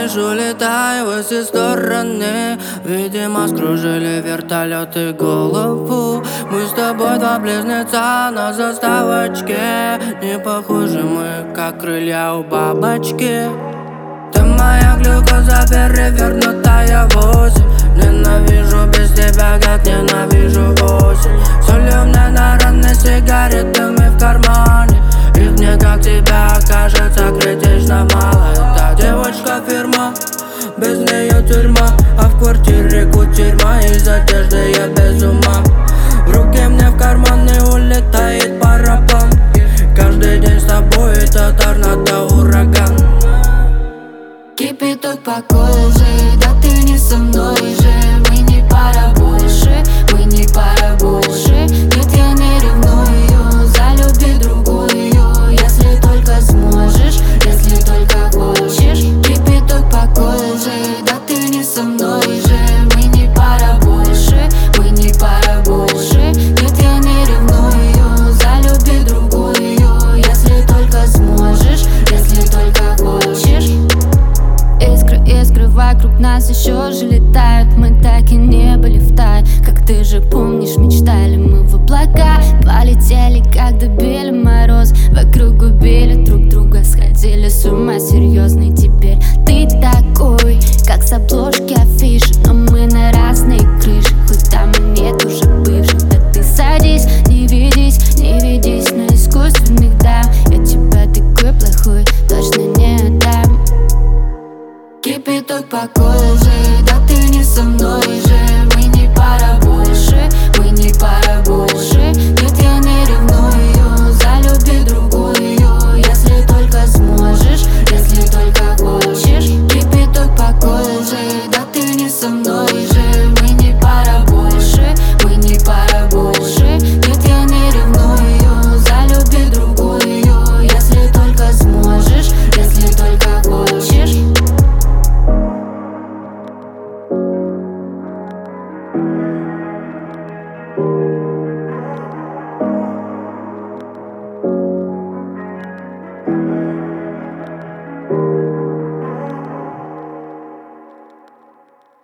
лишь улетаю во все стороны. Видимо, скружили вертолеты голову. Мы с тобой два близнеца на заставочке. Не похожи мы, как крылья у бабочки. Ты моя глюкоза, перевернутая в осень. Ненавижу без тебя, как ненавижу осень. Солёная на раны сигаретами в кармане. Их мне, как тебя, кажется, критично мало. Это девочка фирма, без нее тюрьма. А в квартире кутерьма, из одежды я без ума. В руке мне в карманы улетает барабан. Каждый день с тобой это торнадо, ураган. Кипяток по коже, да ты не со мной же. Мы не пара больше, мы не пара больше. Нет, я не ревную, залюби другую. Если только сможешь, если только хочешь. Кипяток по коже, да ты не со мной же. Мы не пара больше, мы не пара больше. Нет, я не ревную, залюби другую. Если только сможешь, если только хочешь. Искры вокруг нас еще же летают. Мы так и не были в тае. Как ты же помнишь, мечтали мы в облака. Полетели, как добили мороз. Вокруг убили друг друга, сходили с ума серьезный. Теперь ты такой, как с обложки афиши. Но мы на разные крыши, хоть там и нет уже бывших. Да ты садись, не ведись на искусственных дам. Я тебя такой плохой точно не отдам. Кипяток по коже, да ты не со мной же. Мы не пара больше, мы не пара больше.